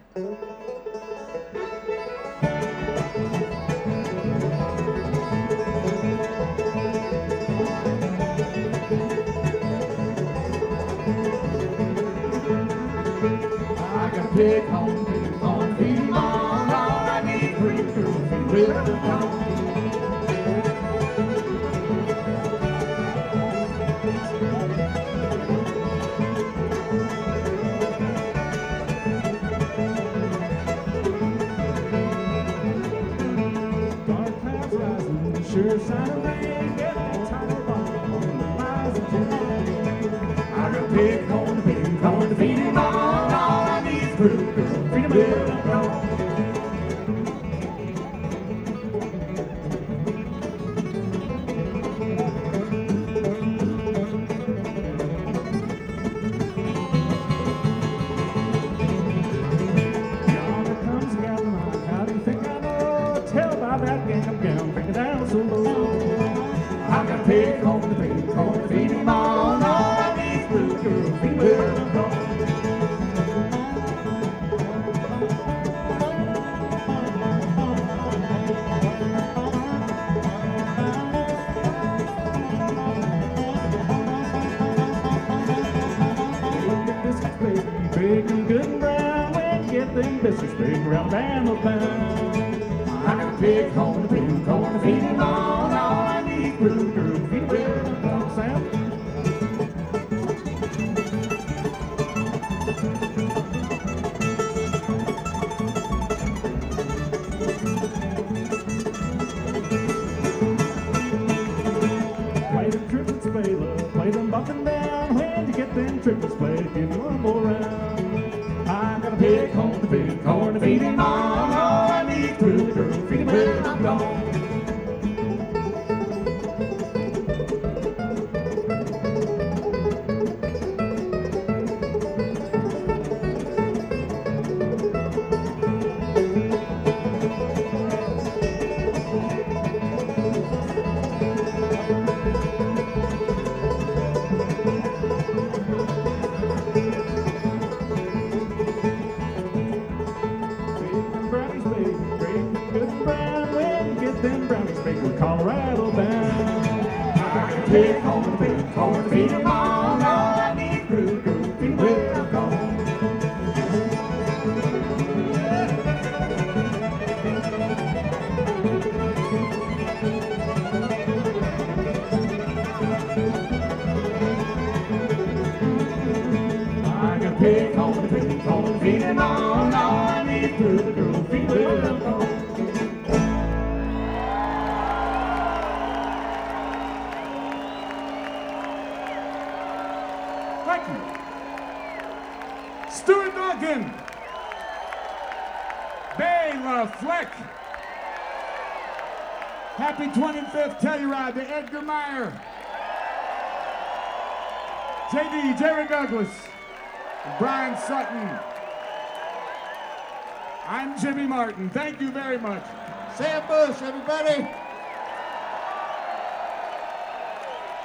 I got a big home, big home, feeding on all I need, pretty girl, feeding with a home. Dark clouds rising, sure sign of rain, get a tiny bomb on the miles of Jane. I got a big home, feeding on all I need, pretty girl, feeding with a home. That gingham gown, bring it down so low. I got a big home, feed him on all I need, blue girl, feed with a home. Biscuits, baby, big and good and brown. When you get them biscuits, big round and bound. I got a big home, feed him on all I need, blue girl, feed with a home. Sam? Play them triplets, Bela, play them up and down. When you get them triplets played, give you one more round. I got a big home, feed him on all I need, blue girl, feed him with a home. Them brownies big with Colorado bound. I got a big home, feed him on all I need, blue girl, feed with a home. I got a big home, feed him on all I need, blue girl, feed with a home. Thank you. Stuart Duncan. Bela Fleck. Happy 25th Telluride to Edgar Meyer. JD, Jerry Douglas, and Brian Sutton. I'm Jimmy Martin. Thank you very much. Sam Bush, everybody.